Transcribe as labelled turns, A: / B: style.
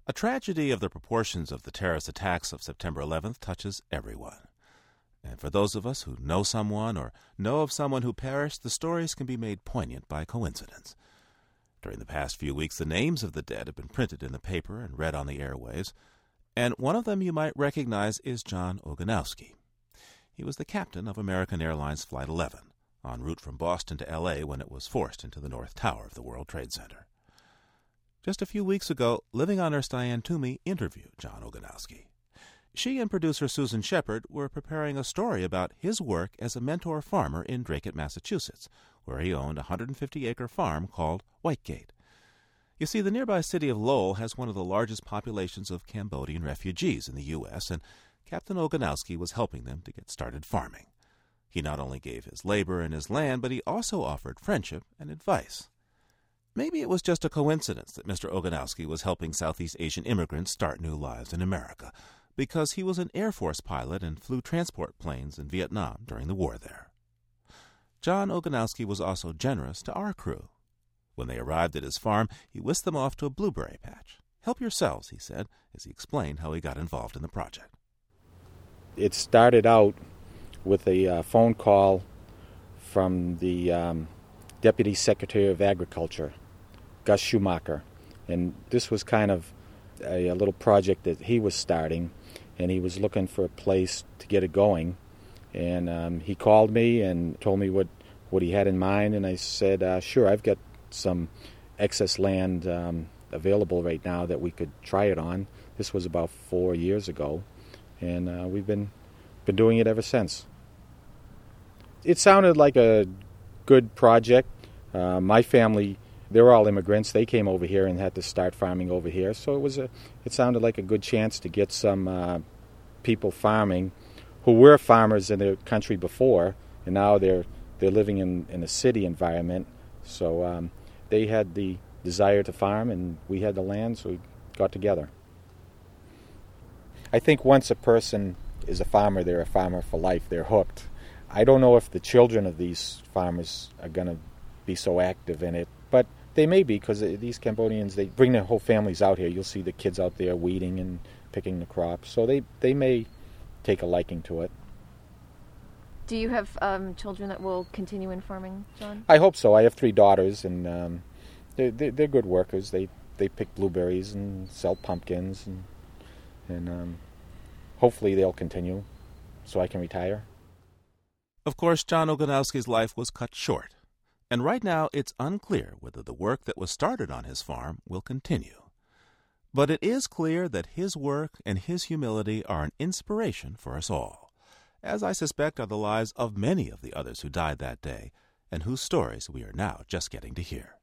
A: A tragedy of the proportions of the terrorist attacks of September 11th touches everyone. And for those of us who know someone or know of someone who perished, the stories can be made poignant by coincidence. During the past few weeks, the names of the dead have been printed in the paper and read on the airwaves, and one of them you might recognize is John Ogonowski. He was the captain of American Airlines Flight 11, en route from Boston to L.A. when it was forced into the North Tower of the World Trade Center. Just a few weeks ago, Living on Earth's Diane Toomey interviewed John Ogonowski. She and producer Susan Shepard were preparing a story about his work as a mentor farmer in Dracut, Massachusetts, where he owned a 150-acre farm called Whitegate. You see, the nearby city of Lowell has one of the largest populations of Cambodian refugees in the U.S., and Captain Ogonowski was helping them to get started farming. He not only gave his labor and his land, but he also offered friendship and advice. Maybe it was just a coincidence that Mr. Ogonowski was helping Southeast Asian immigrants start new lives in America, because he was an Air Force pilot and flew transport planes in Vietnam during the war there. John Ogonowski was also generous to our crew. When they arrived at his farm, he whisked them off to a blueberry patch. "Help yourselves," he said, as he explained how he got involved in the project.
B: It started out with a phone call from the Deputy Secretary of Agriculture, Gus Schumacher. And this was kind of a little project that he was starting, and he was looking for a place to get it going. And he called me and told me what he had in mind, and I said, sure, I've got some excess land available right now that we could try it on. This was about 4 years ago, and we've been doing it ever since. It sounded like a good project. My family, they're all immigrants. They came over here and had to start farming over here, so it sounded like a good chance to get some people farming who were farmers in their country before, and now they're living in a city environment. So they had the desire to farm, and we had the land, so we got together. I think once a person is a farmer, they're a farmer for life. They're hooked. I don't know if the children of these farmers are going to be so active in it, but they may be, because these Cambodians, they bring their whole families out here. You'll see the kids out there weeding and picking the crops, so they may take a liking to it.
C: Do you have children that will continue in farming, John?
B: I hope so. I have 3 daughters, and they're good workers. They pick blueberries and sell pumpkins, and hopefully they'll continue so I can retire.
A: Of course, John Ogonowski's life was cut short, and right now it's unclear whether the work that was started on his farm will continue. But it is clear that his work and his humility are an inspiration for us all, as I suspect are the lives of many of the others who died that day and whose stories we are now just getting to hear.